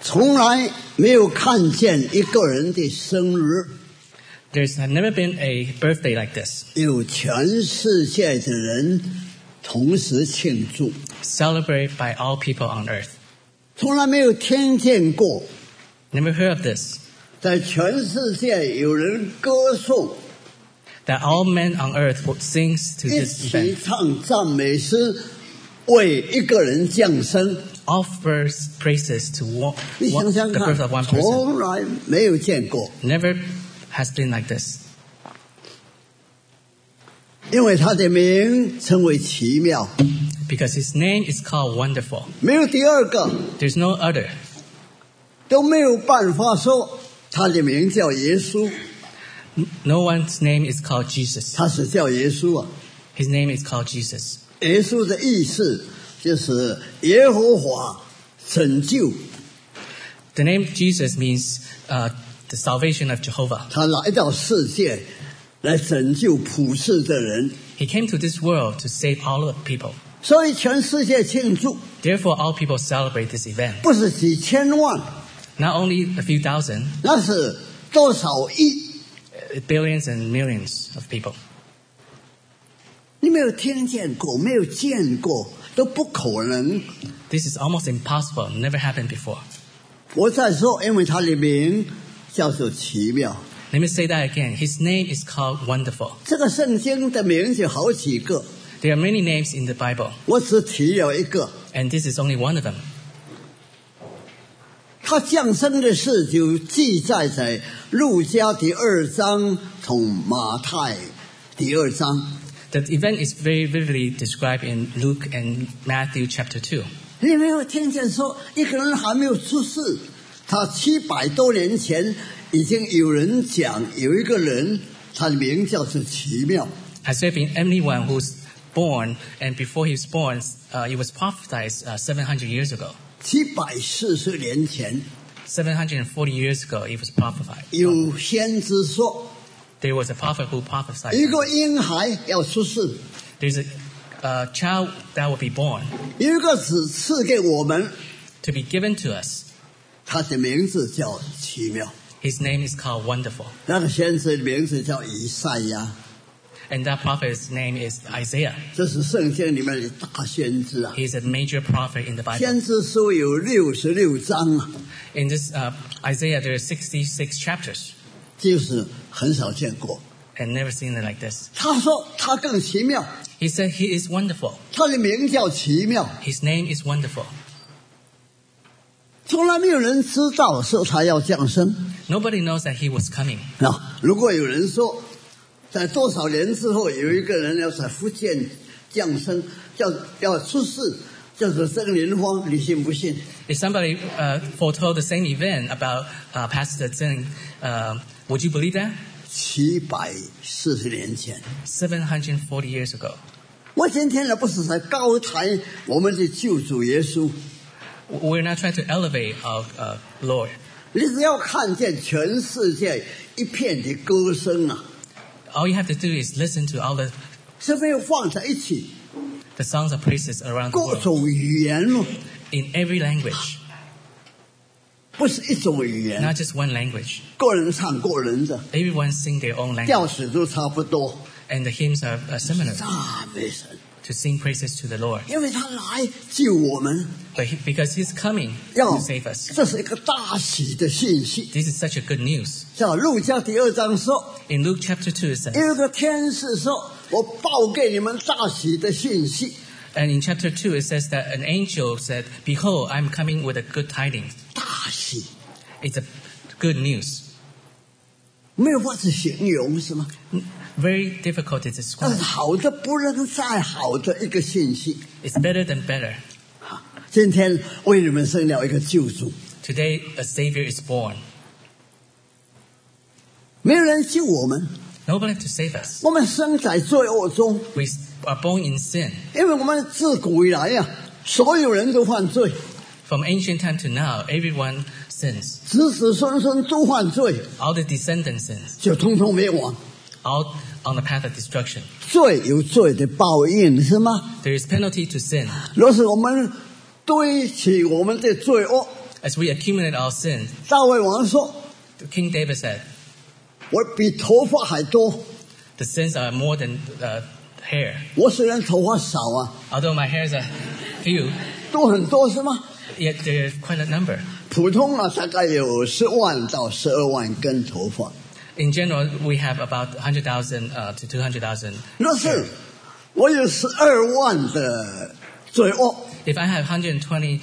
从来没有看见一个人的生日 There's never been a birthday like this, 有全世界的人同时庆祝， celebrated by all people on earth. 从来没有听见过 Never heard of this, 在全世界有人歌颂， that all men on earth would sing to 一 this 起 event. 唱赞美诗，为一个人降生。 Offers praises to 你想想 the 看 birth of one，person. 从来没有见过， Never has been like this. 因为他的名称为奇妙， Because his name is called Wonderful. 没有第二个， There's no other. 都没有办法说他的名叫耶稣， No one's name is called Jesus. 他是叫耶稣啊。 His name is called Jesus. 耶稣的意思就是耶和华拯救， The name Jesus means the salvation of Jehovah. 他来到世界来拯救普世的人， He came to this world to save all of people. 所以全世界庆祝， Therefore, all people celebrate this event. 不是几千万， Not only a few thousand, 那是多少亿。 billions and millions of people. 你没有听见过，没有见过，都不可能。 This is almost impossible. Never happened before. 我再说，因为他的名叫做奇妙。 Let me say that again. His name is called Wonderful. 这个圣经的名字好几个， There are many names in the Bible, 我只提了一个。 and this is only one of them. 他降生的事就记载在路加第2章同马太第2章。 The event is very vividly described in Luke and Matthew chapter 2. 你没有听见说一个人还没有出世，他700多年前已经有人讲有一个人，他的名叫做奇妙。 Has there been anyone who's born, and before he was born, it was prophesied 700 years ago? 740年前， 740 years ago, it was prophesied. 有先知说， There was a prophet who prophesied. 一个婴孩要出世， There's a child that will be born 有一个子赐给我们， to be given to us. 他的名字叫奇妙。 His name is called Wonderful. 那个先知的名字叫以赛亚， And that prophet's name is Isaiah. 这是圣经里面的大先知啊。 He's a major prophet in the Bible. 先知书有66章啊， In this Isaiah, there are 66 chapters, 就是很少见过。 and never seen it like this. 他说他更奇妙， He said he is wonderful. 他的名叫奇妙， His name is wonderful. 从来没有人知道说他要降生。 Nobody knows that he was coming. 如果有人说在多少年之后有一个人要在福建降生，要出世，叫做圣灵荒，你信不信？ If somebody foretold the same event about Pastor Zheng, would you believe that? 740年前， 740 years ago. 我今天呢不是在高抬我们的救主耶稣， We're not trying to elevate our Lord. 你只要看见全世界一片的歌声啊， All you have to do is listen to all the 是没有放在一起， songs of praises around the 各 world 种语言哦， in every language, 不是一种语言， not just one language. 个人唱个人的， Everyone sing their own 调 language, 子都差不多， and the hymns are similar 赞美神， to sing praises to the Lord. 因为他来救我们， But because He's coming 要 to save us. 这是一个大喜的信息。 This is such a good news. 像路加第2章说， In Luke chapter 2 it says, 有一个天使说：“我报给你们大喜的信息。 and in chapter 2 it says that an angel said, Behold, I'm coming with a good tidings. ” 大喜 It's a good news. 没有法子形容，是吗？ Very difficult to 但 describe. 是好的不能再好的一个信息。 It's better than better. 今天为你们生了一个救主， Today a Savior is born. 没有人救我们， Nobody to save us. 我们生在罪恶中， We are born in sin. 因为我们自古以来呀，所有人都犯罪， From ancient time to now, everyone sins. 子子孙孙都犯罪， All the descendants sins. 就通通灭亡。 All on the path of destruction. 罪有罪的报应，是吗？ There is penalty to sin. 若是我们堆起我们的罪恶， As we accumulate our sins, 大卫王说 King David said, 我比头发还多， the sins are more than hair. 我虽然头发少啊， Although my hairs are few, 都很多是吗？ yet there is quite a number. 普通啊大概有10万到12万根头发。 In general, we have about 100,000 to 200,000. 若是我有12万的罪恶， If I have 120,000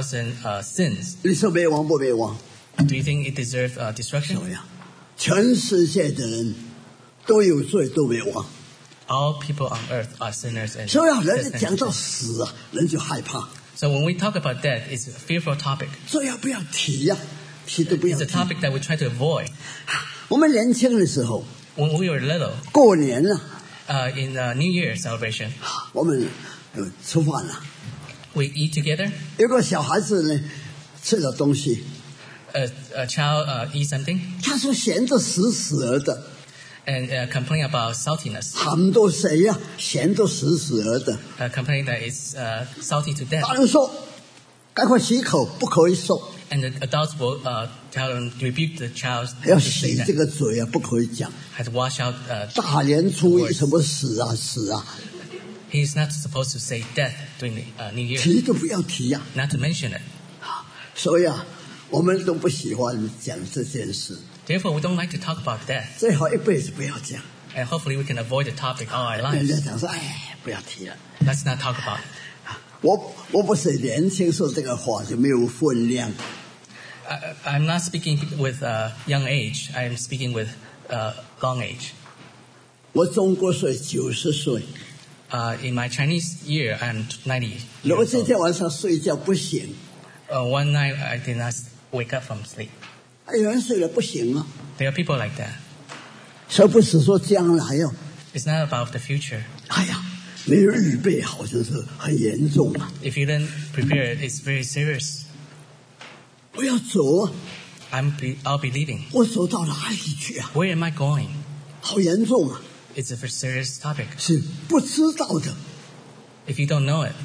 sins, 你说灭亡不灭亡？ do you think it deserves destruction? 怎么样？全世界的人都有罪，都灭亡。 All people on earth are sinners and 所以啊，人 sinners. 讲到死啊，人就害怕。 So when we talk about death, it's a fearful topic. 所以要不要提呀、提都不要 It's a 提。 topic that we try to avoid. 我们年轻的时候， When we were little, 过年了， in the New Year celebration, 我们吃饭了， we eat together. 有个小孩子呢吃了东西， A child eats something 他说咸得死死儿的， and complain about saltiness, 喊到谁呀、咸得死死儿的。 complain that it's salty to 大 death. 人说：“赶快洗口，不可以说， And the adults will tell them, rebuke the child 要 to say 洗 that. 这个嘴啊，不可以讲。 Had to wash out. 大年初一什么死啊死啊， He's not supposed to say death during the New Year. 提都不要提呀、 Not to mention it. 所以啊，我们都不喜欢讲这件事， Therefore, we don't like to talk about death. 最好一辈子不要讲。 And hopefully we can avoid the topic all our 人 lives. 家讲说：“哎，不要提了。 Let's not talk about it. ” 我不是年轻说这个话就没有分量。 I'm not speaking with young age. I'm speaking with long age. 我中国岁90岁， In my Chinese year, I'm 90. 如果 years 今 old. 天晚上睡觉不醒， One night I did not wake up from sleep. 有人睡了不醒啊， There are people like that. 所以不是说将来哦， It's not about the future. 哎呀，没有预备好，就是很严重啊！ If you didn't prepare, it's very serious. 我要走啊， I'll be leaving. 我走到哪里去啊？ Where am I going? 好严重啊！ It's a very serious topic. 是不知道的， If you don't know it,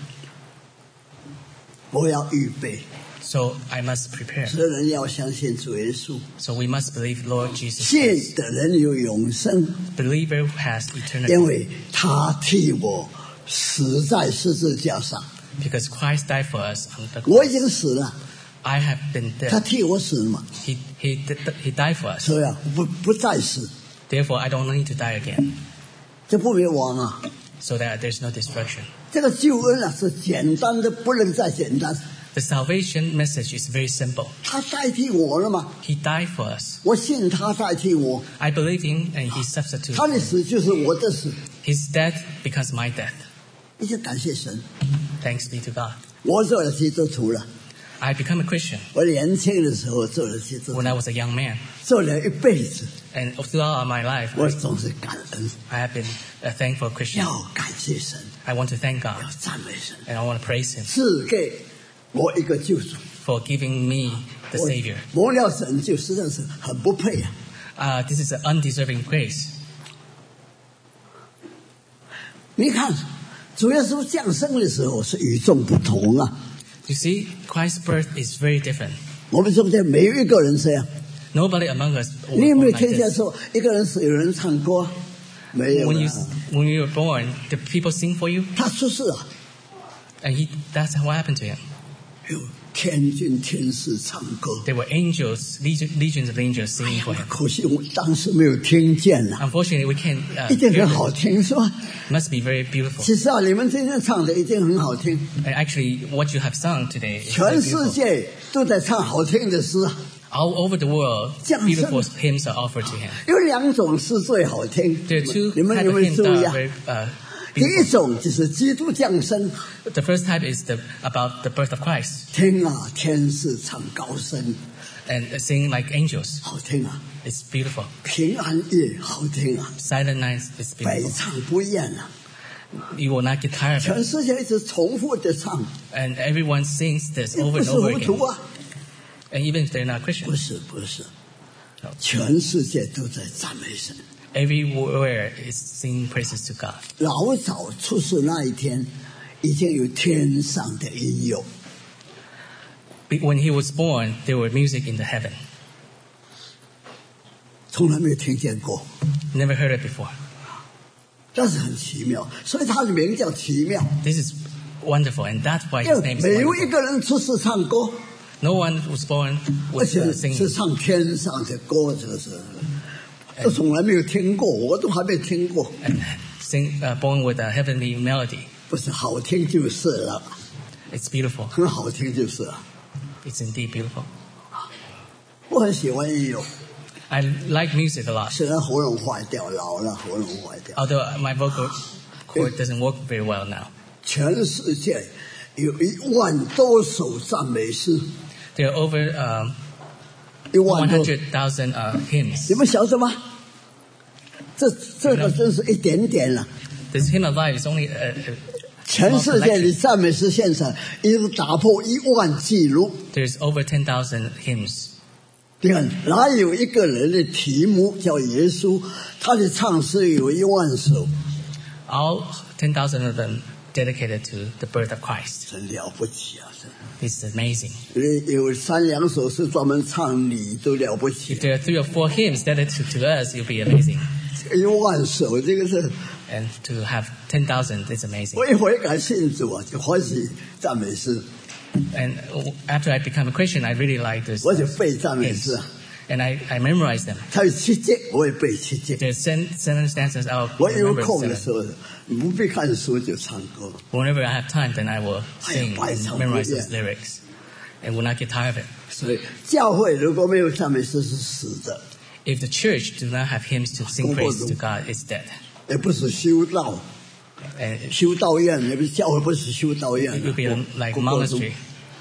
我要预备。 so I must prepare. 所有人要相信主耶稣， So we must believe Lord Jesus 信 Christ. 的人有永生， Believer has 因 eternity 为他替我死在十字架上， because Christ died for us on the 我 cross. 已经死了， I have been 他 dead. 替我死了嘛， He died for us. 所以啊，不再死， Therefore, I don't need to die again, 这不灭亡啊！ so that there's no destruction. 这个救恩啊是简单的不能再简单， The salvation message is very simple. 他代替我了嘛， He died for us. 我信他代替我， I believe him, and he substituted. 他的死就是我的死， His death becomes my death. 你就感谢神。 Thanks be to God. 我做了基督徒了， I become a Christian 我年轻的时候做了基督徒 when，I was a young man, 做了一辈子， and throughout my life, 我总是感恩， I have been a thankful Christian. 要感谢神， I want to thank 要 God, 赞美神， and I want to praise Him 赐给我一个救主。 for giving me the 我 Savior. 蒙了拯救，实在是很不配啊！ This is an undeserving grace. 你看，主耶稣降生的时候是与众不同啊！ You see, Christ's birth is very different. 我们中间没有一个人这样。 Nobody among us was 你有没有 born 听 like 见 this. 说一个人是有人唱歌？没有 When 啊 you were born, did people sing for you? 他出世啊， And that's what happened to him. 有天军天使唱歌。 There were angels, legions of angels singing for him. 可惜我当时没有听见啊， Unfortunately, we can't 一定 hear 很好 it. 听是吧？ Must be very beautiful. 其实啊，你们今天唱的一定很好听， And actually, what you have sung today is 全 very 世 beautiful. 界都在唱好听的诗啊。 All over the world, 降生。 beautiful hymns are offered to him. 有两种诗最好听， There are two 你们 types 有 of 没有 hymns 注 that 意 are 啊？ very 第一 beautiful. 种就是基督降生， The first type is about the birth of Christ 听啊，天使唱高声， and sing like angels. 好听啊； It's beautiful. 平安夜好听啊， Silent nights is 百 beautiful. 唱不厌啊。 You will not get tired of 全 it. 世界一直重复的唱， And everyone sings this 又 over 不 and 是 over 糊涂 again. 啊， And even if they're not 不 Christian, 是不是，全世界都在赞美神。 everywhere is singing praises to God. 老早出世那一天，已经有天上的音乐， When he was born, there were music in the heaven. 从来没有听见过， Never heard it before. 但是很奇妙，所以他的名叫奇妙。 This is wonderful, and that's why 因 his 为 name is 没有一 wonderful. 个人出世唱歌， No one was born 而 with 且 singing. 是唱天上的歌，这是都从来没有听过，我都还没听过。 Born with a heavenly melody. 不是好听就是了， It's beautiful. 很好听就是了。 It's indeed beautiful. 我很喜欢音乐， I like music a lot, 虽然喉咙坏掉，老了喉咙坏掉。 although my vocal cord doesn't work very well now. 全世界有1万多首赞美诗， There are over 1万多。 100,000 hymns. 你们晓得吗？这个真是一点点了。 This hymn of life is only a 全 small 世界的 collection. 赞美诗现场已经打破1万纪录。 There's over 10,000 hymns. 你看，哪有一个人的题目叫耶稣，他的唱诗有1万首， All 10,000 of them dedicated to the birth of Christ. 真了不起啊！真。 It's amazing. 有3、2首是专门唱你，都了不起 If。there are 3 or 4 hymns dedicated to us, it'll be amazing. 1万首，这个是 And to have 10,000 is amazing. 我一悔改信主啊，就欢喜赞美诗， And after I become a Christian, I really like this 我就背赞美 hymns. 诗啊。 And I memorize them. 他有7节，我也背7节。 There's 7 stanzas I'll 我有 remember 空的 7. 时候，不必看书就唱歌。 Whenever I have time, then I will sing Ay, and ay, memorize yeah. those lyrics. And will not get tired of it. 所以教会如果没有赞美诗是死的， If the church do not have hymns to sing praise to God, it's dead. 也不是修道。 And 修道院，也不是教会，不是修道院 it will be like 不过中 monastery.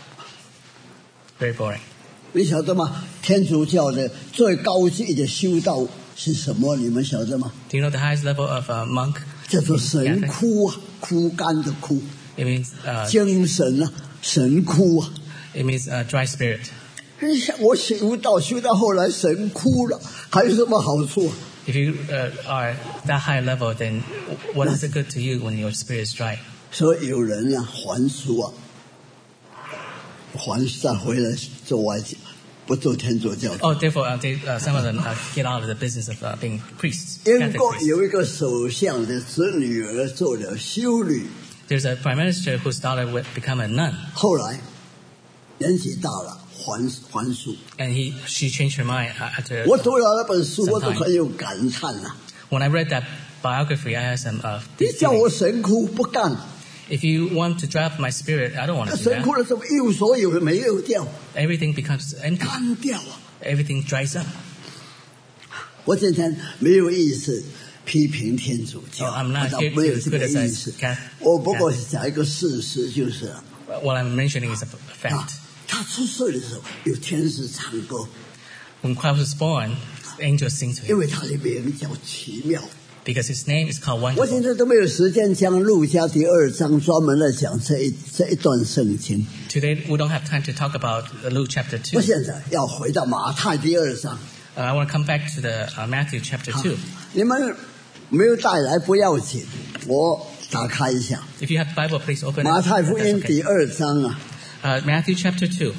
Very boring. 你晓得吗？天主教的最高级的修道是什么？你们晓得吗？ Do you know the highest level of a monk? 叫做神枯啊，枯干的枯， It means 精神啊，神枯啊。 it means dry spirit. 我修到后来神枯了，还有什么好处啊？ If you are that high level, then what is it good to you when your spirit is dry? 所以有人啊还俗啊，还再回来做外教，不做天主教。 Oh, therefore, some of them get out of the business of being priests. 英 Catholic 国 priests. 有一个首相的子女儿做了修女， There's a prime minister whose daughter would become a nun, 后来年纪大了还俗。 and she changed her mind after. 我读了那本书， Sometime. 我都很有感叹啊！ When I read that biography, I had some 你 deep 叫我 feelings. 神枯不干， If you want to drive my spirit, I don't want to do 神枯 that. 了什么？一无所有，没有掉， Everything becomes empty. 干掉啊！ Everything dries up. 我今天没有意思批评天主教， Oh, I'm not 我倒 here 没有 to 这个意 criticize 思 Catholic.。 我不过是讲一个事实，就是啊， What I'm mentioning is a fact. 他出世的时候有天使唱歌， When Christ was born, angels sing to 因 him 为他的名叫奇妙。 because his name is called 我现 Wonderful. 在都没有时间讲路加第2章专门来讲这一段圣经。 Today, we don't have time to talk about Luke chapter 2. 我现在要回到马太第2章。 I want to come back to the Matthew chapter 2. 你们没有带来不要紧，我打开一下 If you have the Bible, please open 马 it. 太福 That's 音 okay. 第2章啊。 Matthew chapter 2.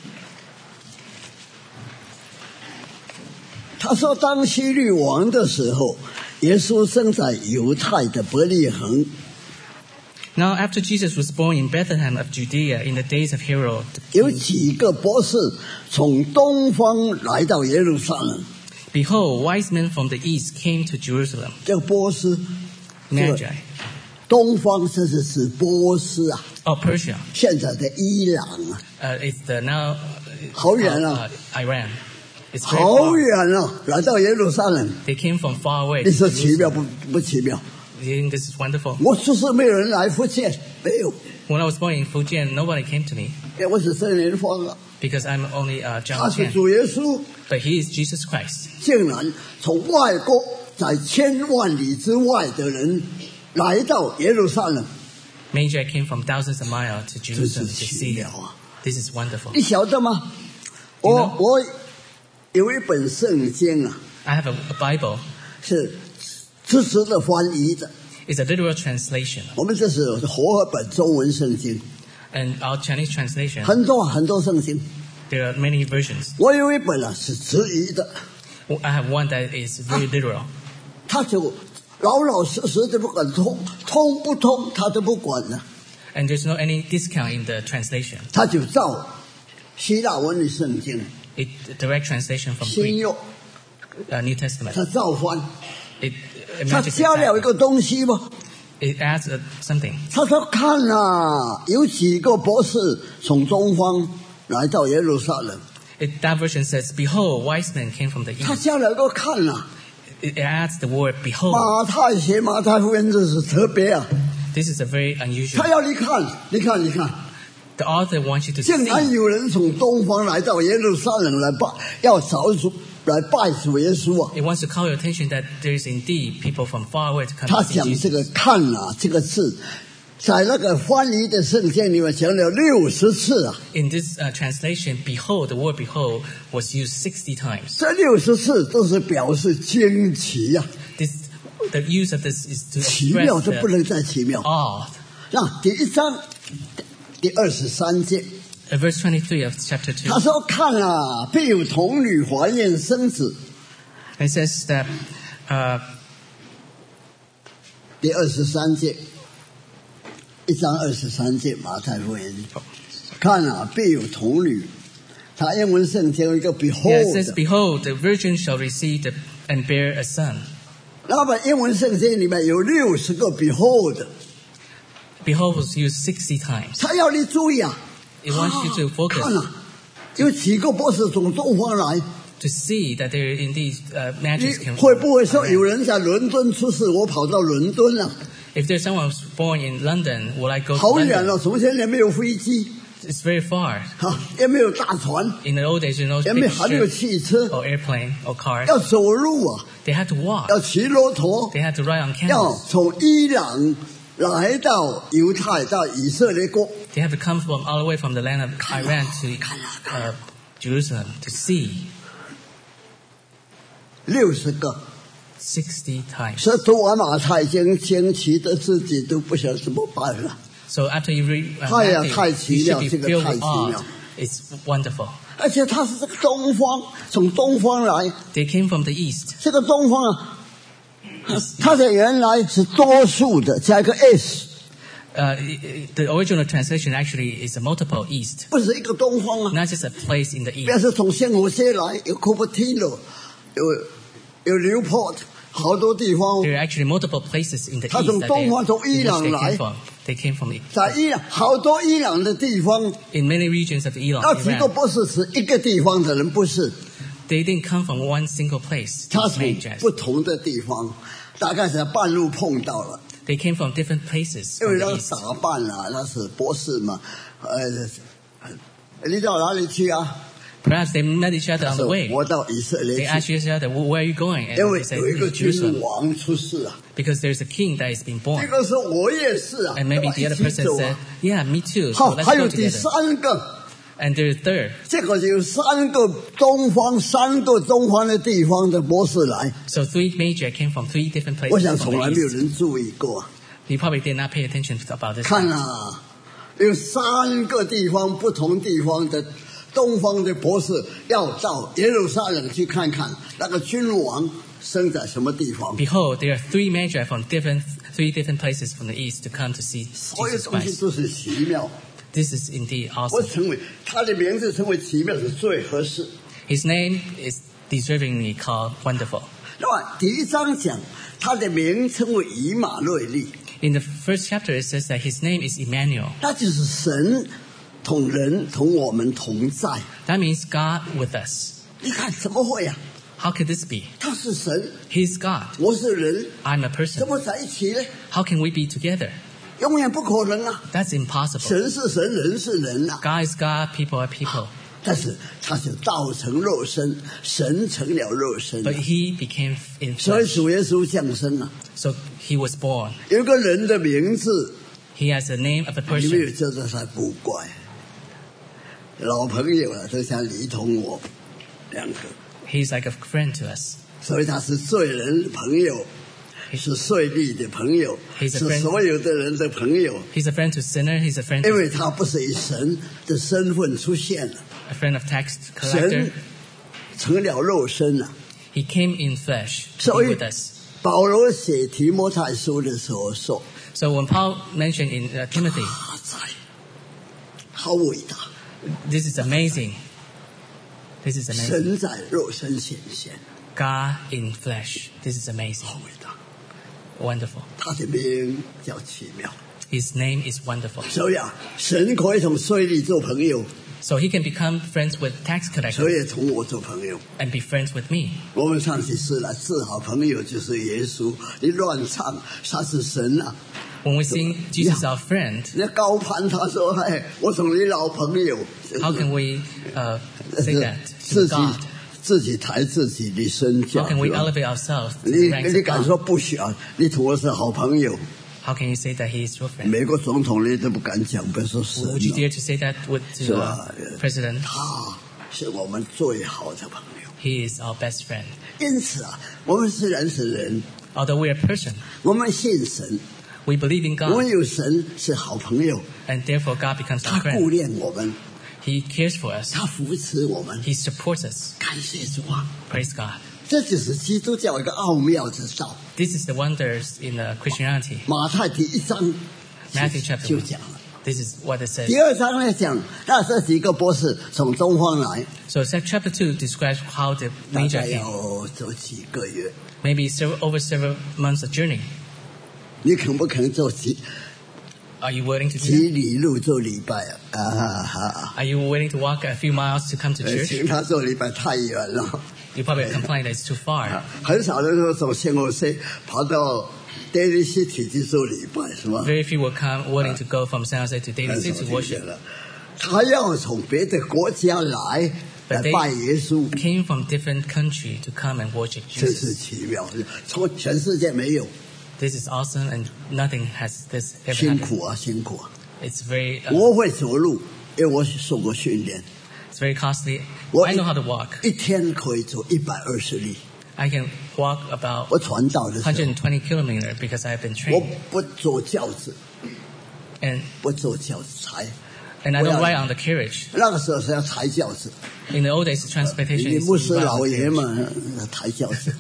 他说，当希律王的时候，耶稣生在犹太的伯利恒。 Now, after Jesus was born in Bethlehem of Judea in the days of Herod, 有几个博士从东方来到耶路撒冷。 behold, wise men from the east came to Jerusalem. 这个波斯， Magi. 东方这是指波斯啊， Oh, Persia. 现在的伊朗啊， It's the now 好远啊， Iran. It's very 好 far. 远啊，来到耶路撒冷。 They came from far away. 你 to 说奇妙 Jerusalem. 不奇妙？ You think this is wonderful? 我就是没有人来福建，没有， When I was born in Fujian, nobody came to me 因为我是圣灵方啊， because I'm only 他 John 是 Chan. 主耶稣， But he is Jesus Christ. 竟然从外国在千万里之外的人来到耶路撒冷， Magi came from thousands of miles to 这是 Jerusalem to 奇 see 妙 him. 啊！ This is wonderful. 你晓得吗？我有一本圣经啊， I have a Bible. 是支持的翻译的， It's a literal translation. 我们这是和合本中文圣经。 And our Chinese translation, 很多圣经。 there are many versions. 我有一本是直译的， I have one that is very literal. 他就老实的不管通不通，他都不管了。 And there's no any discount in the translation. 他就照希腊文的圣经 It direct translation from 新 Greek, 约， New Testament. 他照翻， It 他 matches 加了一 exactly. 个东西吗？ It adds something. 他说看啊，有几个博士从东方来到耶路撒冷， That version says, "Behold, wise men came from the 他 east." 加了一个看啊。 It adds the word "behold." 马太福音这是特别啊， This is a very unusual. 他要你看，你看。 The author wants you to 竟然 see. 有人从东方来到耶路撒冷来拜，要找主来拜主耶稣啊！ It wants to call your attention that there is indeed people from far away to come 他 to see 讲这 Jesus. 个“看”啊，这个字，在那个翻译的圣经里面讲了60次啊。 In this translation, "behold," the word "behold" was used 60 times. 这60次都是表示惊奇啊， The use of this is to 奇妙 express 这不 the 能再奇妙。 awe. 那第1章第23节， Verse 23 of chapter 2. 他说：“看啊，必有童女怀孕生子。” It says that 第23节，1章23节，马太福音。看啊，必有童女。他英文圣经有一个 yeah, it says, behold， "Behold, the virgin shall receive and bear a son." 那么英文圣经里面有60个 behold， Behold was used 60 times. 他要你注意啊。 It wants you to 看 focus, 啊，有几个博士从东方来， to see that there indeed 你 magic can. 会不会说有人在伦敦出事，我跑到伦敦了？ If there's someone who's born in London, will I go to 好远 London? 了，从前也没有飞机， It's very far. 也没有大船， In the old days, you know, 也没 big 还没有 ship 汽车， or airplane or car. 要走路啊， They had to walk. 要骑骆驼， They had to ride on 要 camels. 从伊朗来到犹太到以色列国。 They had to come from all the way from the land of Iran to Jerusalem to see 60个， 60 times. 所以读完马太经，惊奇的自己都不晓得怎么办了。 So after you read 太呀， Matthew, 太奇 you 妙， should 这 be 个 filled 太 with 奇 awe. 妙。 It's wonderful. 而且他是这个东方，从东方来， They came from the east. 这个东方啊，它的原来是多数的，加一个 s， The original translation actually is a multiple east, 不是一个东方啊。 not just a place in the 比如 east. 说从圣荷西来，有 Cupertino， 有 Newport， 好多地方。 There are actually multiple places in the east 他从 that 东方，从 in 伊 which 朗 they 来。 came from. They came from 在伊朗，好多伊朗的地方， in many regions of Iran. 那几个 Iran. 不是指一个地方的人，不是， They didn't come from one single place. 他 these 从 strangers. 不同的地方，大概在半路碰到了， They came from different places 因 from 为 the 他 east. 打扮啊，他是博士嘛，你到哪里去啊？ Perhaps they met each other on 说 the way. 我到以色 They 列 asked 去， each other, "Where are you going?" And 因为 they said, 有一个 "To 君 Jerusalem." 王出世啊。 Because there's a king that is being 这 born. 个时候我也是啊， And maybe 要 the 一 other 起 person 走 said, 啊。 "Yeah, me too." 好， So let's 还有 go 第 together. 三个， And there's third. 这个有三个东方的地方的博士来， So three major came from three different 我 places 想 from 从来 the 没有 east. 人注意过。 You probably did not pay attention about this. 看啊，有3个地方不同地方的东方的博士要到耶路撒冷去看看那个君王生在什么地方。 Behold, there are three magi from three different places from the east to come to see 所有 Jesus 东西 Christ. 都是奇妙， This is indeed 我 awesome. 称为他的名字称为奇妙是最合适。 His name is deservingly called Wonderful. 那么第1章讲他的名称为以马内利， In the first chapter, it says that his name is Emmanuel. 那就是神同人同我们同在。 That means God with us. 你看怎么会啊？ How could this be? 他是神， He's God. 我是人， I'm a 怎 person. 么在一起呢？ How can we be together? 永远不可能啊！ That's impossible. 神是神，人是人啊。 God is God, people are people. 但是他是道成肉身，神成了肉身、 But 啊， he became in 所以 flesh. 主耶稣降生啊。 So he was born. 有一个人的名字， He has the name of a 你没有 person. 叫做他不怪，老朋友啊，就像你同我2个， He's like a friend to us. 所以他是罪人朋友， 是税吏的朋友， He's a 是 friend. 所有的人的朋友， He's a friend to sinner. He's a friend 因为他不是以神的身份出现了， a friend of tax collector. 神成了肉身了。 He came in flesh to 所 be 以 with us. 保罗写提摩太书的时候说 So when Paul mentioned in Timothy, 他在，好伟大， this is amazing. This is amazing. 神在肉身显现， God in flesh. This is amazing. 好伟大。 Wonderful. 他的名叫奇妙。 His name is wonderful. 所以啊，神可以同税吏做朋友， So he can become friends with tax 所 collectors 以也同我做朋友。 and be friends with me. 我们上次是来治好朋友就是耶稣，你乱唱他是神啊！ When we sing Jesus our friend, 你高攀他说：“哎，我同你老朋友。” how can we say that to 自己 God? 自己抬自己的身价 How can we elevate ourselves to 你 the ranks 你 of 敢 God? 说不许啊？你同我是好朋友， How can you say that he is your friend? 美国总统你都不敢讲，别说神 Would you 了。 dare to say that with 是 to 吧？ President? 他是我们最好的朋友。 He is our best friend. 因此啊，我们虽然是人， Although we are a person, 我们信神， we believe in 我们 God, 有神是好朋友， and therefore God becomes 他 our 顾 friend. 念我们， He cares for us. 他扶持我们。 He supports us. 感谢主啊！ Praise God. 这就是基督教一个奥妙之道。 This is the wonders in Christianity. 马太第1章 Matthew chapter 就 1. 讲了。 This is what it says. 第2章呢讲，那这几个博士从东方来， So chapter 2 describes how the 大 Magi 概 came. 要走几个月。 Maybe over several months of journey. 你肯不肯走 Are you willing to do 几 that? 里路做礼拜啊？ Are you willing to walk a few miles to come to church? 请他做礼拜太远了， You probably complain that it's too far. 很少人说从圣荷西跑到 Daly City 去做礼拜，是吧？ Very few will come willing to go from San Jose to Daly 很 City 少 to 听 worship. 见了。他要从别的国家来 But they 拜耶稣， Came from different country to come and worship 这是 Jesus. 奇妙，从全世界没有。 This is awesome, and nothing has this ever 辛 happened. 苦啊，辛苦啊！ It's very 我会走路，因为我受过训练， it's very costly. 我 I know how to walk. 一天可以走120里。 I can walk about 我传道的时候， 120 kilometers because I've been 我 trained, 不坐轿子， and 不坐轿子抬。 I don't ride on the carriage. 那个时候是要抬轿子， In the old days, transportation 你 is 牧师 ride on 老 the 爷 carriage. 们抬轿子，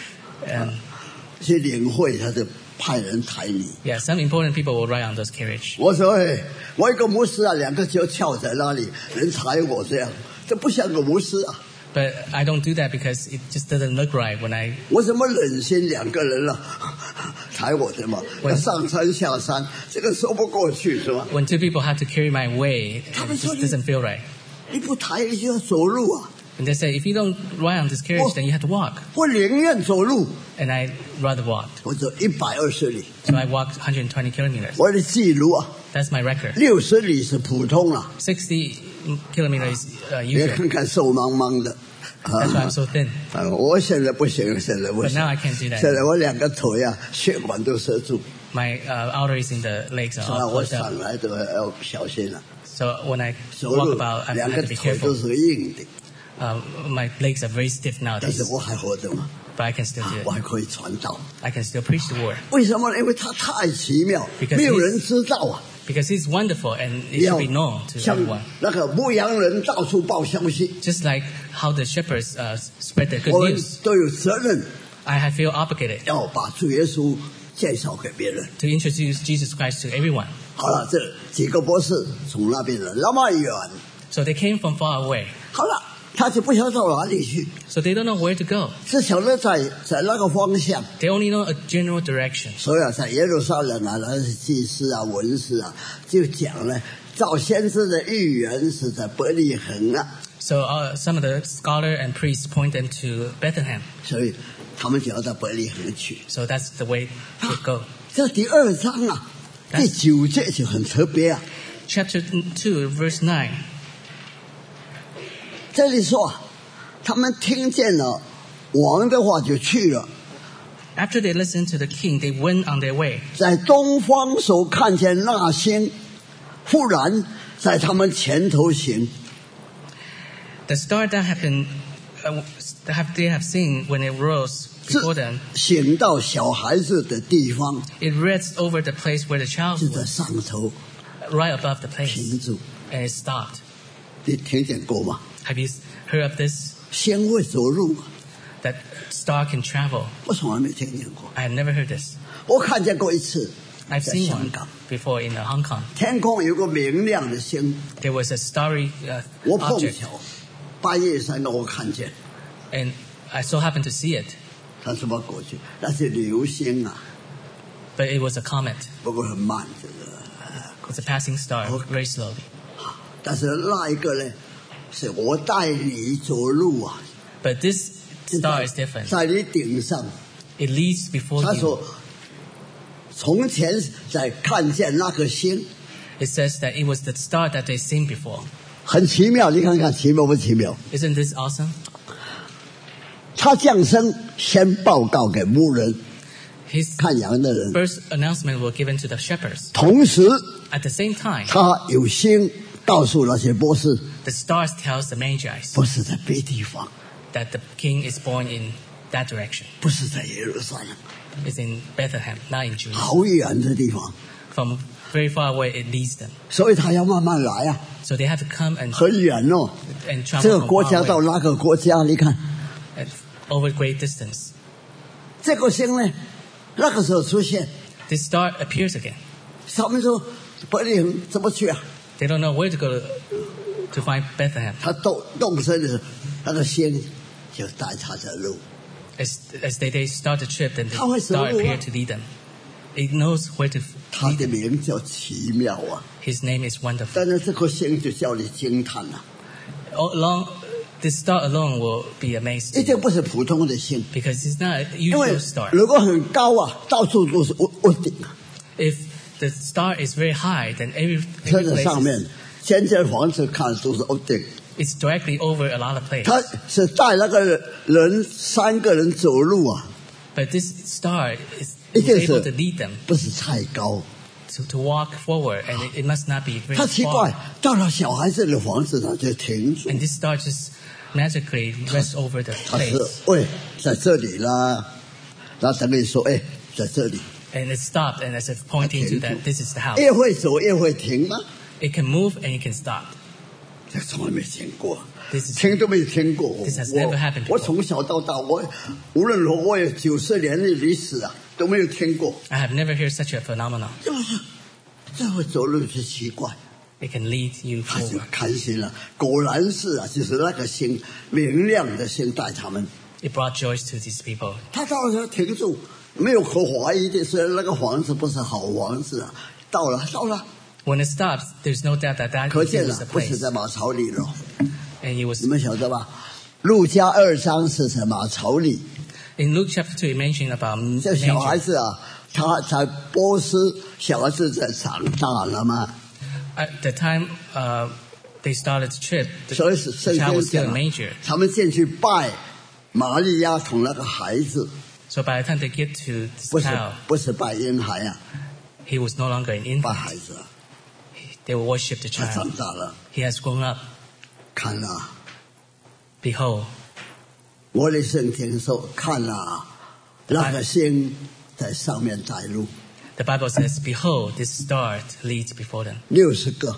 And 去领会他就派人抬你。 yeah, some important people will ride on those carriage. 我说，哎，我一个牧师啊，两个脚翘在那里，人抬我这样，这不像个牧师啊！ But I don't do that because it just doesn't look right when I 我怎么忍心两个人了、抬我的嘛？要上山下山，这个说不过去是吧？ when two people have to carry my weight, it just doesn't feel right. 你不抬你就要走路啊！ And they say if you don't ride on this carriage, then you have to walk. 我宁愿走路， And I rather walk. 我走120里， So I walked 120 kilometers. 我的记录啊， That's my record. 60里是普通啊， 60 kilometers 你 usual. 看看瘦茫茫的。 That's why I'm so thin. 我现在不行，现在不 But 行。 now I can't do that. 现在我两个腿啊，血管都塞住， My arteries in the legs are 所以 all 我 closed up. 上来都要小心了。 So when I 走 walk 路 about, I 两 have 个 to be 腿都 careful. 是硬的， My legs are very stiff 但是 nowadays, 我还活着嘛， but I can still 我 do 还 it. 可以传道。 I can still preach the word 为什么呢？因为它太奇妙， Because 没有人知道啊。 because it's wonderful and it 要 should be known to 像 everyone. 那个牧羊人到处报消息， Just like how the shepherds spread the good 我们 news, 都有责任 I feel obligated 要把主耶稣介绍给别人。 to introduce Jesus Christ to everyone. 好了，这几个博士从那边来那么远， So they came from far away. 好了，他就不晓得到哪里去， So they don't know where to go. 只晓得在那个方向。 They only know a general direction. 所以啊，在耶路撒冷啊，那些祭司啊、文士啊，就讲呢，照先知的预言是在伯利恒啊， So some of the scholar and priests point them to Bethlehem. 所以他们就要到伯利恒去。 So that's the way to go. 这第2章啊，第9节就很特别啊， Chapter 2, verse 9. 这里说啊，他们听见了王的话就去了， After they listened to the king, they went on their way. 在东方所看见那星，忽然在他们前头行。 The star that had been they have seen when it rose before them, 醒到小孩子的地方， it rests over the place where the child 就在 was, 上头 right above the 停 place, 住。 and it stopped. 你听见过吗？ Have you heard of this? 星会走路， That star can travel. 我从来没听见过。 I have never heard this. 我看见过一次， I've 在 seen 香 one 港， before in Hong Kong. 天空有个明亮的星， There was a starry 我碰 object, 巧半夜三更我看见， and I so happened to see it, 它怎么过去？那是流星啊， but it was a comet. 不过很慢，这个。 It's a passing star, Okay. very slowly. 但是那一个呢，是我带你走路啊， But this star is different. 在你顶上。 It leads before 他 you. 说，从前在看见那个星， It says that it was the star that they seen before. 很奇妙，你看看奇妙不奇妙？ Isn't this awesome? 他降生先报告给牧人 His 看羊的人， first announcement was given to the shepherds. 同时 At the same time, 他有星告诉那些波斯， the stars tells the Magi 不是在别地方， that the king is born in that direction. 不是在耶路撒冷， It's in Bethlehem, not in Jerusalem. 好远的地方， From very far away, it leads them. 所以他要慢慢来啊， So they have to come 很远哦。 and 这 travel 个 from 国 far 家到 away 那个国家，你看 and over great distance. 这个星呢，那个时候出现， This star appears again. 他们说伯利恒怎么去啊？ They don't know where to go to find Bethlehem. 他动身的时候，那个星就带他的路。 As they start the trip, then the 他会走路啊。 star appeared to lead them. It knows where to 他 lead 的 them. 名叫奇妙啊！ His name is wonderful. 但是这颗星就叫你惊叹了、 This star alone will be amazed 一定不是普通的星， because it's not a 因为 usual star. 如果很高啊，到处都是屋顶啊， If the star is very high, then every 车子 place 上面 is, 间间房子看都是屋顶。 it's directly over a lot of places. 他是带那个人三个人走路啊， But this star is 一定 able to 是 lead them 不是太高。 to walk forward, and it must not be very 他奇怪 far. 到了小孩子的房子，他就停住。 And this star just magically rests over the 他是 place. 喂，在这里啦，那等于说，哎，在这里。 And it stopped, and as if pointing to that, this is the house. 越会走越会停吗？ It can move and it can stop. 这从来没听过， This is 听都没听过。 This has never happened before. 我从小到大，我无论如何我有90年的历史啊，都没有听过。 I have never heard such a phenomenon. 就是这会走路是奇怪， It can lead you 他就 forward. 开心了。果然是啊，就是那个星明亮的星带他们。 It brought joy to these people. 他到了停住，没有可怀疑的是那个房子不是好房子啊。到了， When it stops, there's no doubt that that 可 was 见 the 了，不是 place. 在马槽里了。 And he was 你们晓得吧？路加2章是在马槽里。 in Luke chapter 2. It mentioned about 这小孩 manger. 子啊，他在波斯，小孩子在长大了嘛， At the time they started the trip, the 所以是圣 child 经 was still 讲 a manger. 他们进去拜玛利亚同那个孩子， So by the time they get to this 不是 child, 不是拜婴孩啊， he was no longer an 拜 infant. 孩子啊， They will worship the 他长 child. 大了， He has grown up. 看了， Behold, 我的圣经说看了，那个星在上面带路， the Bible says, behold, this star leads before them. 60个，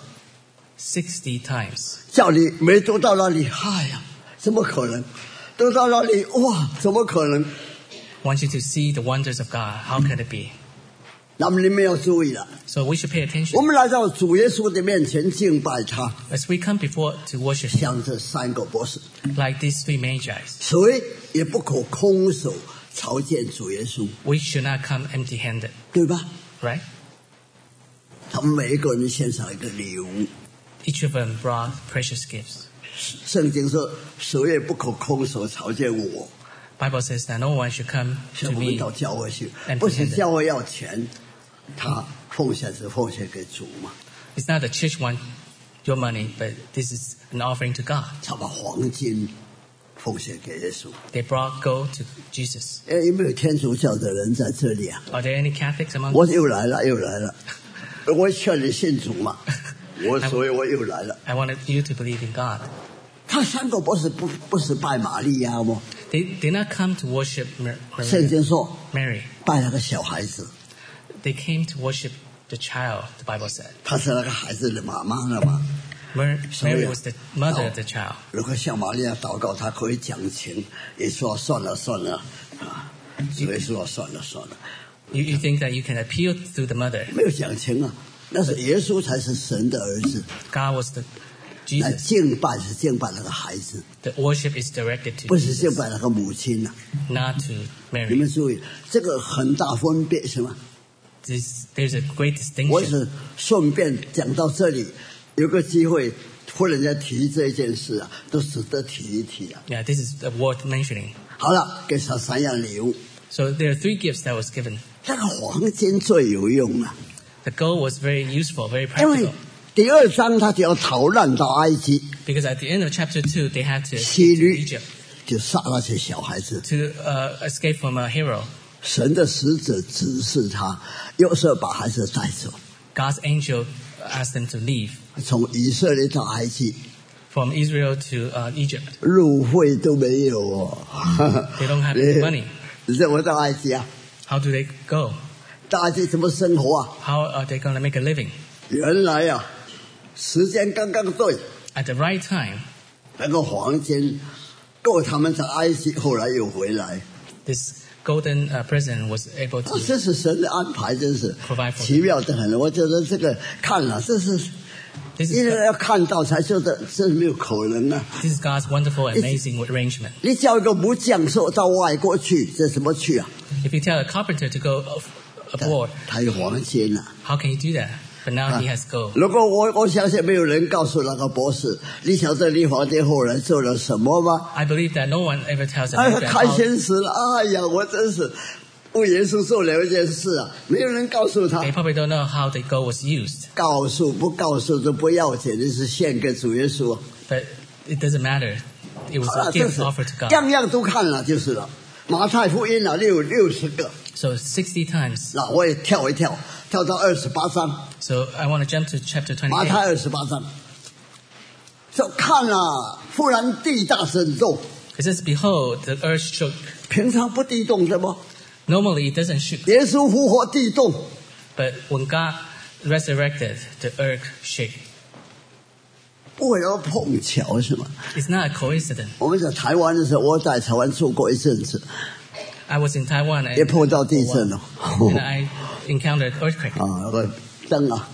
60 times. 叫你没读到那里，嗨呀，怎么可能？读到那里，哇，怎么可能？ Want you to see the wonders of God. How could it be? 那么你们要注意了， So we should pay 我 attention. 们来到主耶稣的面前敬拜他， As we come before to worship Him, 像这三个博士。 like these 3 Magi, 谁也不可空手朝见主耶稣， we should not come empty-handed, 对吧？ right? 他们每一个人献上一个礼物。 Each of them brought precious gifts. 圣经说，谁也不可空手朝见我。 Bible says that no one should come 像 to 我们 me. 到教会去， empty-handed. 不是教会要钱，他奉献是奉献给主嘛。 It's not the church want your money, but this is an offering to God. 他把黄金奉献给耶稣。 They brought gold to Jesus. 有没有天主教的人在这里啊？ Are there any Catholics among 我 us? 又来了，又来了。我劝你信主嘛，所以我又来了。 I wanted you to believe in God. 他三个博士不是拜玛利亚吗？ They did not come to worship 圣 Maria, 经说 Mary. 拜那个小孩子， They came to worship the child, the Bible said. 他是那个孩子的妈妈了嘛。 Mary was the mother of the child. 如果向玛利亚祷告，他可以讲情，也说算了啊，所以说算了。 You think that you can appeal to the mother. 没有讲情啊，那是耶稣才是神的儿子， God was the 来 Jesus. 敬拜是敬拜那个孩子， The worship is directed to 不是敬 Jesus, 拜那个母亲啊。 not to 你 Mary. 们注意，这个很大分别是吗？ There's a great 我 distinction. 是顺便讲到这里，有个机会忽然间提这件事啊，都值得提一提啊。 Yeah, this is worth mentioning. 好了，给他三样礼物， So there are 3 gifts that was given. 那个黄金最有用啊， The gold was very useful, very 因为 practical. 第2章他就要逃难到埃及， Because at the end of chapter 2, they had to 希 escape to 律 Egypt 就杀那些小孩子。 to escape from a hero. 神的使者指示他，约瑟把孩子带走， God's angel asked them to leave 从以色列到埃及， from Israel to Egypt. 路费都没有哦。 They don't have any money. 你怎么到埃及啊？ How do they go? 到埃及怎么生活啊？ How are they going to make a living? 原来啊，时间刚刚对， At the right time, 那个黄金够他们在埃及，后来又回来。 this golden president was able 啊 to 这是神的安排，真是 provide for 奇妙的很。我觉得这个看了，这是 This 因为 is 要看到才觉得这没有可能啊！ this is God's wonderful, amazing arrangement. 你叫一个木匠说到外国去，这怎么去啊？ If you tell a carpenter to go abroad, 他有黄金啊！ how can he do that? But now he has gold. 如果我相信没有人告诉那个博士，你晓得你皇帝后来做了什么吗？ I believe that no one ever tells him 哎呀， that 开 how 心死了！哎呀，我真是为耶稣做了一件事啊，没有人告诉他。 they probably don't know how the gold was used. 告诉不告诉都不要紧，你是献给主耶稣。 But it doesn't matter. It was 好了， a 这 gift 是 offered to God. 样样都看了就是了。马太福音啊，60个， So 60 times. 那我也跳一跳，跳到28章， So I want to jump to chapter 马太 28. 28章，就看了，忽然地大震动， It says, "Behold, the earth shook." 平常不地动的吗？ Normally it doesn't shook, 耶稣复活地动， but when God resurrected, the earth shake. 不会要碰巧是吗？ It's not a coincidence. 我们在台湾的时候，我在台湾住过一阵子， I was in Taiwan 也 and, 碰到地震了。 and I encountered earthquake. 啊，那个灯啊，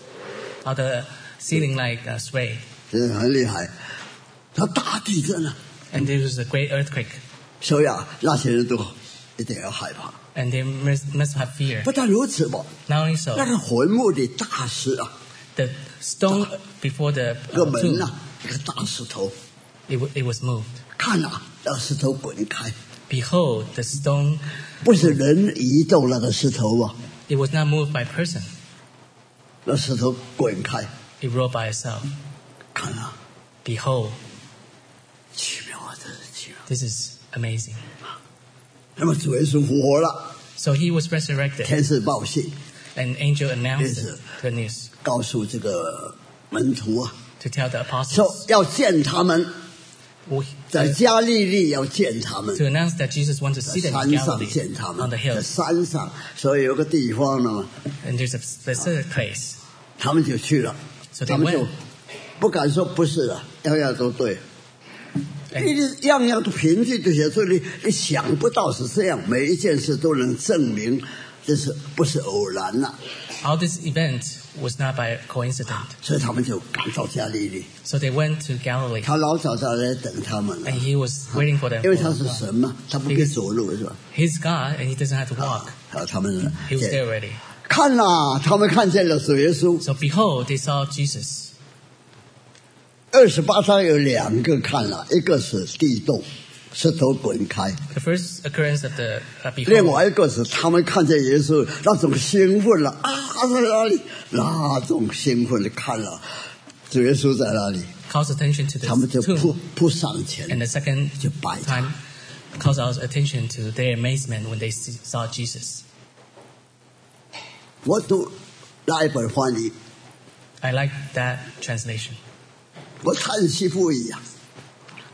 How the ceiling like swayed, 真的很厉害。它大地震啊， and there was a great earthquake, 所以啊，那些人都一定要害怕。 and they must have fear. 不但如此吧， Not only so, 那个坟墓的大石啊， the stone before the 那个门 tomb, 啊，那个大石头， it was moved. 看啊，那个石头滚开， Behold, the stone, 不是人移动那个石头啊， it was not moved by person. 那石头滚开， It rolled by itself. 看啊， Behold, 奇妙啊，真是奇妙。 this is amazing. 那么主耶稣复活了， So he was resurrected. 天使报信， An angel announced Yes, sir. the news 告诉这个门徒啊， to tell the 说 apostles 要见他们， to 在加利利要见他们， announce that Jesus wanted to 在 see them 山 in 上 Galilee 见他 on 们， the 在 hill. 山上，所以有个地方呢， And there's a specific place. 他们就去了， So they 他们就 went. 不敢说不是了，样样都对。 And 你样样都凭据这些，所以你想不到是这样，每一件事都能证明这是不是偶然了、 all this event was not by coincidence. 所以他们就赶到加利利， So they went to Galilee, 他老早在来等他们了 and，he was waiting for them. 因为他是神嘛，他不可以走路是吧？ He's God, and he doesn't have to walk. 他们 He was there already. 看啦，他们看见了主耶稣。 So behold, they saw Jesus. 28章有2个看了，一个是地动，石头滚开； The first occurrence of the 另 behold, 外一个是他们看见耶稣，那种兴奋了啊，他在哪里？那种兴奋的看了，主耶稣在哪里？ calls attention to 他们 the 就 tomb. 扑上前 And the second 就拜他。 time calls our attention to their amazement when they saw Jesus. 我读那一本翻译， I like that translation. 我叹息不已啊！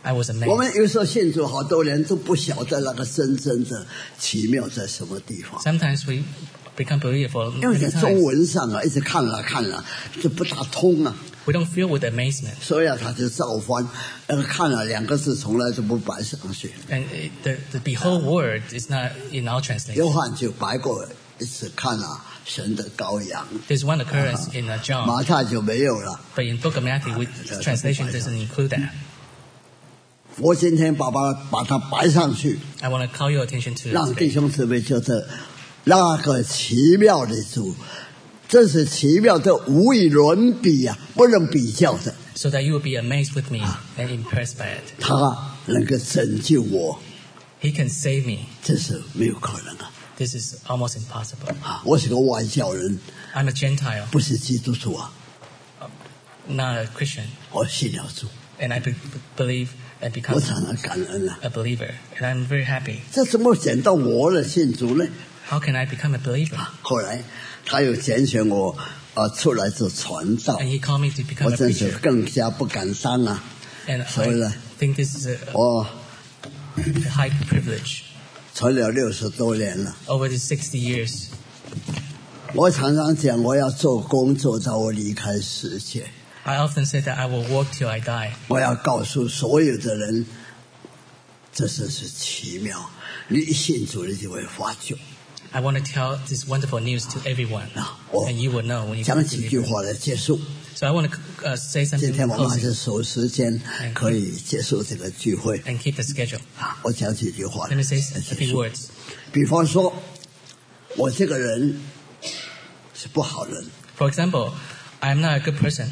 I was 我 amazed. 们有时候信主好多年都不晓得那个真正的奇妙在什么地方。 Sometimes we become believer for 因为 many 在中 times. 文上啊，一直看了就不大通啊， We don't feel with amazement. 所以啊，他就照翻，看了2个字从来都不摆上去。 And the behold word is not in our 约 translation. 翰就摆过一次看了神的羔羊， There's one occurrence in John, 马太就没有了。 but in Book of Matthew, translation doesn't include that. 我今天把它摆上去， I want to call your attention to 让 it 弟 today. 兄姊妹觉得那个奇妙的主，这是奇妙的无与伦比啊，不能比较的。 So that you will be amazed with me and impressed by it. 他能够拯救我， He can save me. 这是没有可能啊！ This is almost impossible. 我是个外教人， I'm a Gentile, 不是基督徒啊， not a Christian, 我信了主， and I believe and 我 become 常常感恩啊。 a believer, and I'm very happy. 这怎么捡到我的信主呢？ How can I become a believer? 后来他又拣选我出来做传道， And he called me to become 我 a 真是 preacher. 更加不敢当啊！ And So, I think this is a 我 high privilege. 传了60多年了， Over the 60 years, 我常常讲我要做工做到我离开世界， I often say that I will work till I die. 我要告诉所有的人，这真是奇妙，你一信主你就会发觉。 I want to tell this wonderful news to everyone, 我 and you will know when you 讲 come 几 to 句 it. 话来结束。 So I want to say 今 something 天我们还 closing 是守时间，可以结束这个聚会。 and keep the schedule. 我讲几句话 Let me say 来 a 结 few 束。 words. 比方说，我这个人是不好人， For example, I'm not a good person.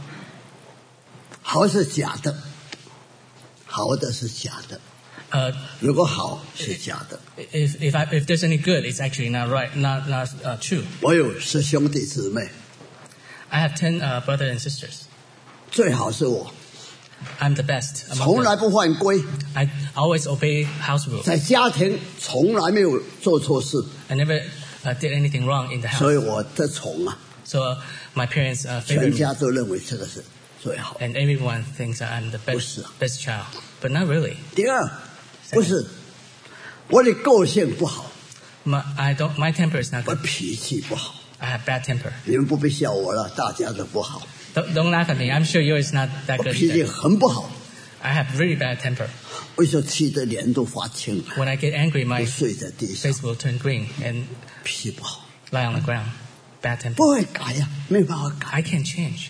好是假的，好的是假的。如果好是假的。 If there's any good, it's actually not right, not true. 我有10兄弟姊妹， I have 10 brothers and sisters. 最好是我， I'm the best 从 among 来 them. 不犯规， I always obey house rules. 在家庭从来没有做错事， I never did anything wrong in the 所以 house. 我得宠啊， So my parents favor 全 me, 家都认为这个是最好。 and everyone thinks that I'm the 不是。 best child. But not really. 第二，不是我的个性不好， My temper is not 我 good. 脾气不好， I have bad temper. 你们不必笑我了，大家都不好， Don't laugh at me. I'm sure yours is not that 我 good 脾气 either. 很不好， I have really bad temper. 我说气得脸都发青， When I get angry, 我 my 睡在地上， face will turn green and 脾气不好， lie on the ground. Bad temper. 不会改呀、没有办法改， I can't change.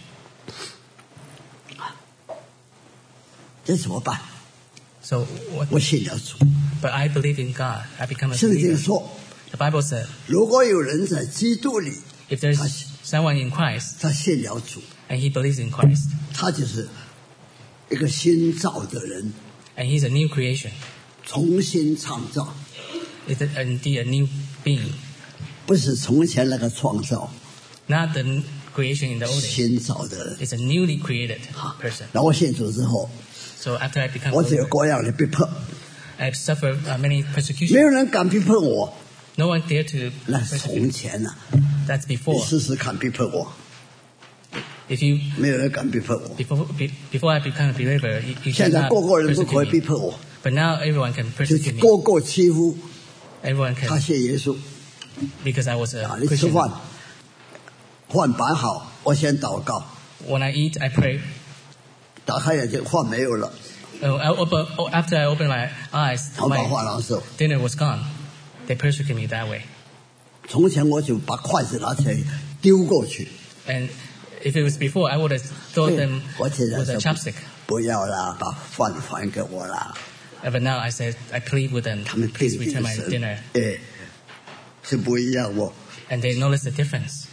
这怎么办？ So, 我信了主， but I believe in God. I become a 圣经 believer. 说， The Bible said, 如果有人在基督里， if there's someone in Christ 他信了主， and he believes in Christ, 他就是一个新造的人， and he's a new creation, 重新创造， it's indeed a new being, 不是从前那个创造， not the creation in the old days. 新造的人。 It's a newly created person. 然后我信主之后， So after I become 我只有 believer, 各样的逼迫， I've suffered many 没 persecutions. 有人敢逼迫我。 No one dared to 那是 persecute. 从前呐、 That's 你 before. 试试看逼迫我， If you 没有人敢逼迫我。 before I become a believer, you 现 should 在 not 个个人都可以 persecute 逼 me. 迫我， But now everyone can 就是 persecute me. 个个欺负 Everyone 他 can 信耶稣 because I was a 啊！你吃 Christian. 饭，饭摆好，我先祷告， When I eat, I pray. 打开眼睛，饭没有了， After I open my eyes, 他把 my 饭拿走。 dinner was gone. They persecute me that way. 从前我就把筷子拿起来丢过去， And if it was before, I would have thrown them 我现在 with a 说 chopstick. 不要啦，把饭还给我啦。 But now I said, I plead with them, 他们 please 对 return 的 my 神 dinner. 哎，是不一样哦， And they notice the difference.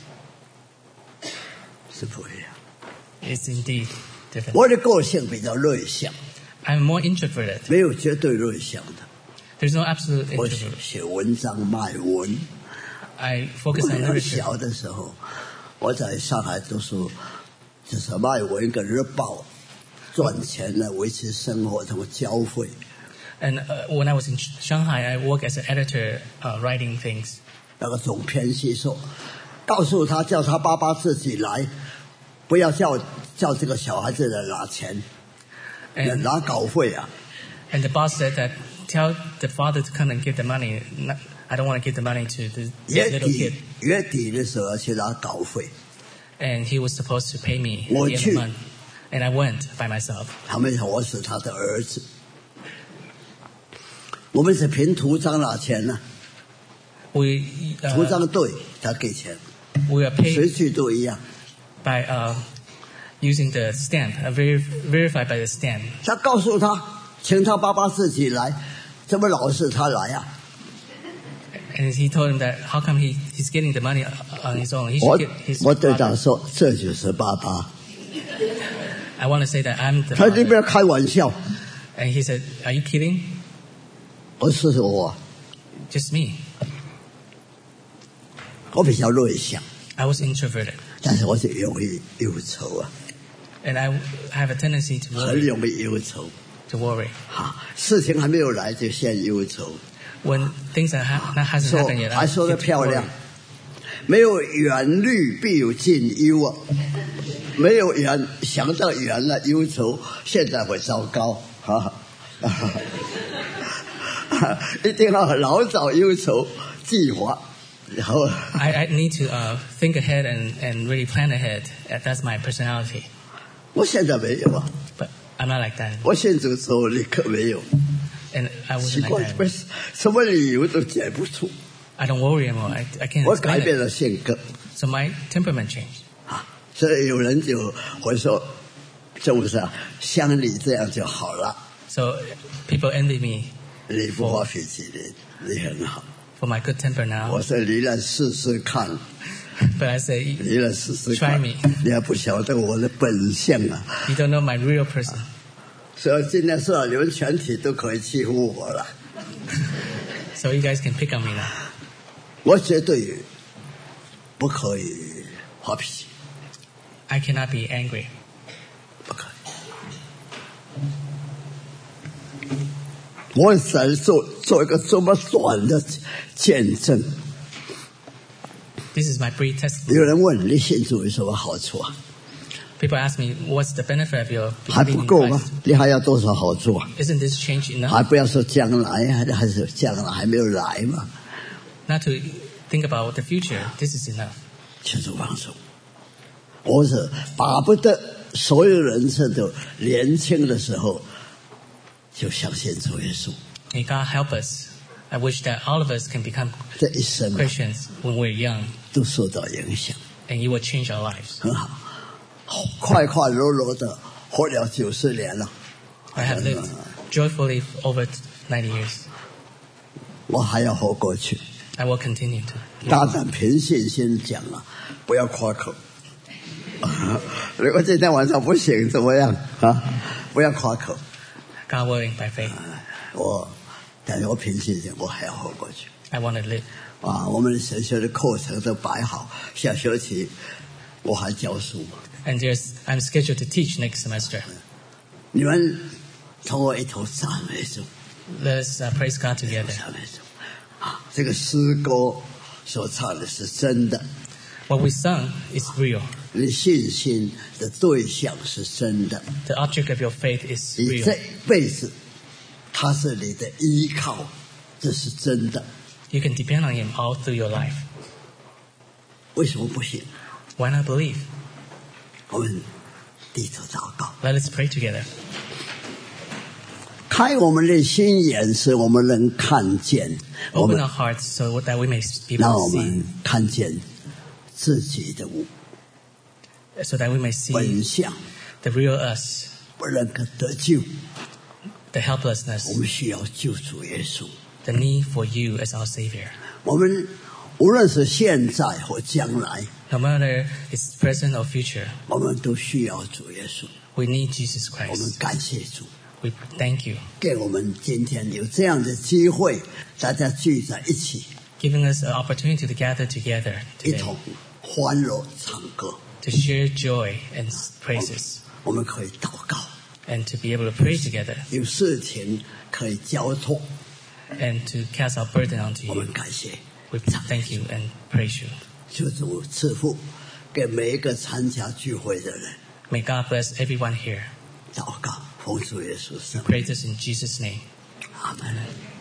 是不一样。 It's indeed different. 我的个性比较内向， I'm more introverted. 没有绝对内向的。 There's no absolute 我 introvert. 写文章卖文。 I focus 我 on 很 literature. 小的时候，我在上海读书，就是卖文跟日报，赚钱来维持生活，什么交费。 And when I was in Shanghai, I worked as an editor, writing things. 那个总编辑说，告诉他叫他爸爸自己来，不要叫这个小孩子来拿钱。 拿稿费啊。 And the boss said that tell the father to come and give the money. I don't want to give the money to the little kid. 月底的时候要去拿稿费。 And he was supposed to pay me at the end of the month. And I went by myself. 他们说我是他的儿子。我们是凭图章拿钱呢。图章对，他给钱。 We are paid 谁去都一样。 by using the stamp, verified by the stamp. 他告诉他，请他爸爸自己来，这么老是他来啊。 And he told him that how come he's getting the money on his own? He should get his father. 我对他说，这就是爸爸。 I want to say that I'm the 他 father. 这边开玩笑。 And he said, "Are you kidding?" 不是我。 Just me. 我比较内向。 I was introverted. 但是我是容易忧愁啊。 And I have a tendency to worry. 很容易忧愁。 To worry. 事情还没有来就先忧愁。 When things hasn't happened yet, 还说得漂亮。没有远虑，必有近忧啊！没有远，想到远了忧愁，现在会糟糕啊！一定要老早忧愁计划，然后。 I need to think ahead and really plan ahead. That's my personality. 我现在没有啊。 But I'm not like that. 我信主之后立刻没有。 And I wasn't like that. 什么理由都解不出。 I don't worry anymore. I can't. 我改变了性格。 So my temperament changed. 所以有人就会说，是不是啊？像你这样就好了。 So people envy me. 你不发脾气的，你很好。 For my good temper now. 我说你来试试看。 But I say, 你来试试看。 Try me. 你还不晓得我的本相啊。 You don't know my real person. 所以今天说你们全体都可以欺负我了。 So you guys can pick on me now. 我绝对不可以发脾气。 I cannot be angry. 不可以。我想做一个这么短的见证。 This is my brief testimony. 有人问你信主有什么好处啊？ People ask me, what's the benefit of your 还 believing 不 in 够吗？ Christ? 你还要多少好处啊？ Isn't this change 还 enough? 不要说将来，还是将来还没有来嘛？ Not to think about the future. This is enough. 求主帮助。我是巴不得所有人生都年轻的时候就相信主耶稣。 May God help us. I wish that all of us can become 这一生 Christians when we're young, 都受到影响， and it will change our lives. 很好，快快乐乐的活了90年了。 I have lived joyfully over 90 years. 我还要活过去。 I will continue to. 大胆凭信心讲啊，不要夸口。如果今天晚上不行怎么样啊？不要夸口。 God willing, by faith. 但是我凭信心，我还要活过去。 I want to live. 我们神学的课程都摆好，下学期我还教书。 And I'm scheduled to teach next semester. 你们同我一同赞美主。 Let us praise God together. 赞美主。这个诗歌所唱的是真的。 What we sung is real. 你信心的对象是真的。 The object of your faith is 你 real. 这辈子，他是你的依靠，这是真的。 You can depend on Him all through your life. 为什么不行？ Why not believe? 我们低头祷告， Let us pray together. 开我们的心眼，使我们能看见。我 Open 们 our hearts so that we may be 让 able 我 to 们看见自己的 see, so that we may see 本相， the real us, 不能够得救。 the 我 helplessness, 们需要救主耶稣。 the need for you as our Savior. 我们无论是现在或将来， No matter it's present or future, 我们都需要主耶稣。 we need Jesus 我们 Christ. 感谢主， We thank you, 给我们今天有这样的机会，大家聚在一起， giving us an opportunity to gather together 一 today 同欢乐唱歌。 to share joy and praises 我们可以祷告， and to be able to pray together 有事情可以交托。 and to cast our burden onto 我 you. 们感谢， We thank you and praise you. 求主赐福给每一个参加聚会的人。 May God bless everyone here. 祷告。 奉主耶稣圣名， Pray this in Jesus' name. 阿门。